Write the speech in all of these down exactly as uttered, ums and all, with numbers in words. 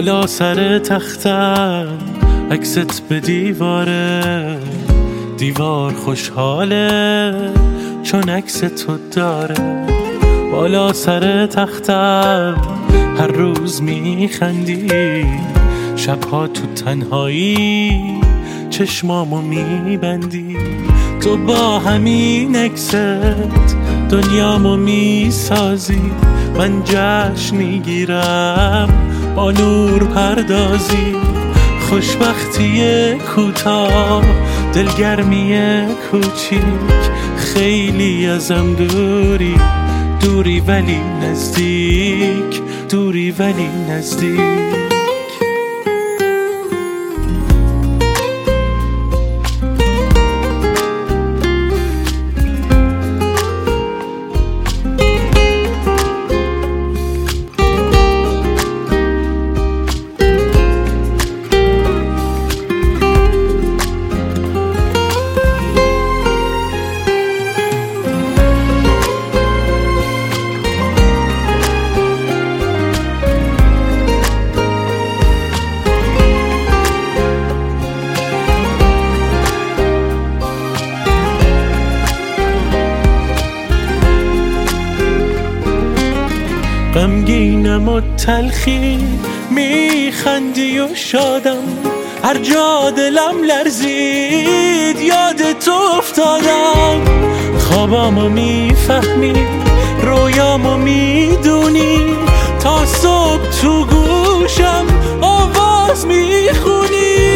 بالا سر تختم عکست به دیواره، دیوار خوشحاله چون عکس تو داره. بالا سر تختم هر روز میخندی، شبها تو تنهایی چشمامو میبندی. تو با همین عکست دنیامو میسازی، من جشن میگیرم با نور پردازی. خوشبختی کوتاه، دلگرمی کوچیک، خیلی ازم دوری، دوری ولی نزدیک، دوری ولی نزدیک. غمگینم و تلخی، میخندی و شادم، هر جا دلم لرزید یاد تو افتادم. خوابامو میفهمی، رویامو میدونی، تا صبح تو گوشم آواز میخونی.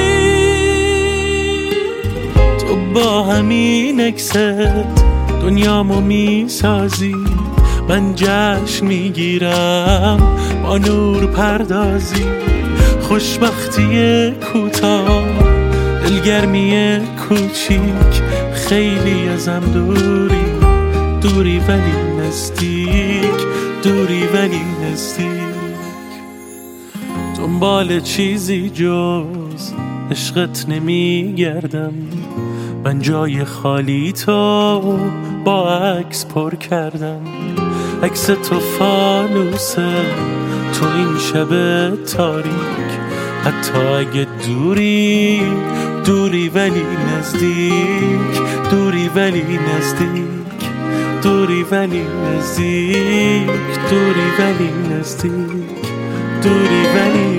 تو با همین عکست دنیامو میسازی، من جشن میگیرم با نور پردازی. خوشبختی کوتاه، دلگرمی کوچیک، خیلی ازم دوری، دوری ولی نزدیک، دوری ولی نزدیک. دنبال چیزی جز عشقت نمیگردم، من جای خالی تو با عکس پر کردم. عکس تو فانوسه تو این شب تاریک، حتی اگه دوری، دوری ولی نزدیک، دوری ولی نزدیک، دوری ولی نزدیک، دوری ولی نزدیک، دوری ولی